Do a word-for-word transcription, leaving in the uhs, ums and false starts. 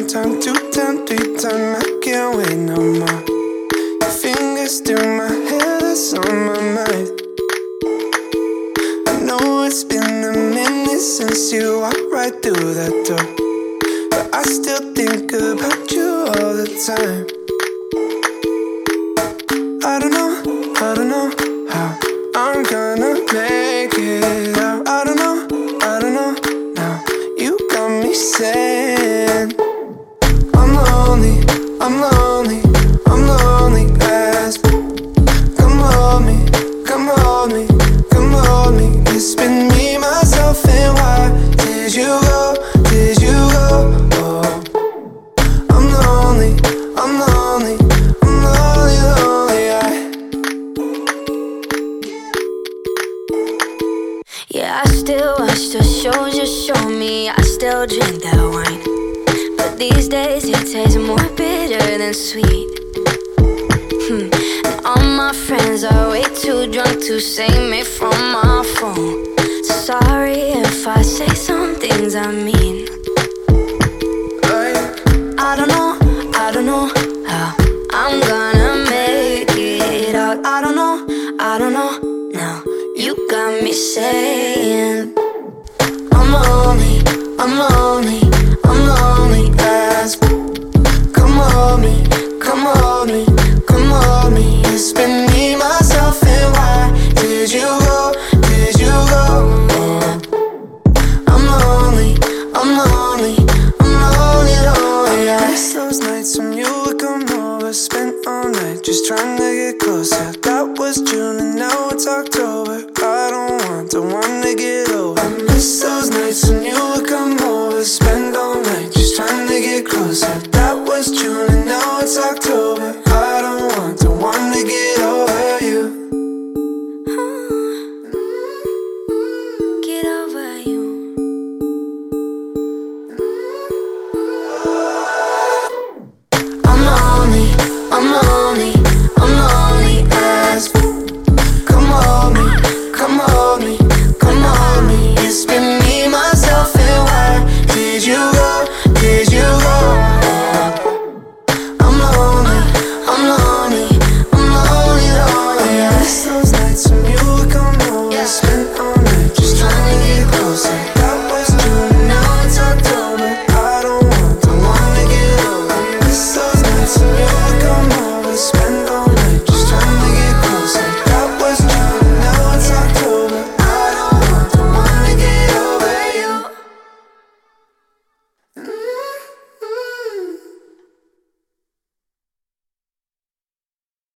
time, two time, three time. I can't wait no more. Your fingers through my hair, that's on my mind. I know it's been a minute since you walked right through that door, but I still think about you all the time. I don't know, I don't know how I'm gonna make it out. I don't know, I don't know now. You got me saying I'm lonely, I'm lonely, I'm lonely as. Come hold me, come hold me, come hold me. It's been me, myself, and why did you go, did you go? Oh, I'm lonely, I'm lonely, I'm lonely, lonely. I Yeah, I still watch the shows you show me. I still drink that wine, but these days it tastes more bitter than sweet. Hmm. And all my friends are way too drunk to save me from my phone. Sorry if I say some things I mean. I don't know, I don't know how I'm gonna make it out. I don't know, I don't know now. You got me saying I'm lonely, I'm lonely, I'm lonely as. Come hold me, come hold me, come hold me. It's been me, myself, and why did you go, did you go? Oh, I'm lonely, I'm lonely, I'm lonely, lonely. I miss those nights when you would come over, spent all night just trying to get closer. That was June and now it's October.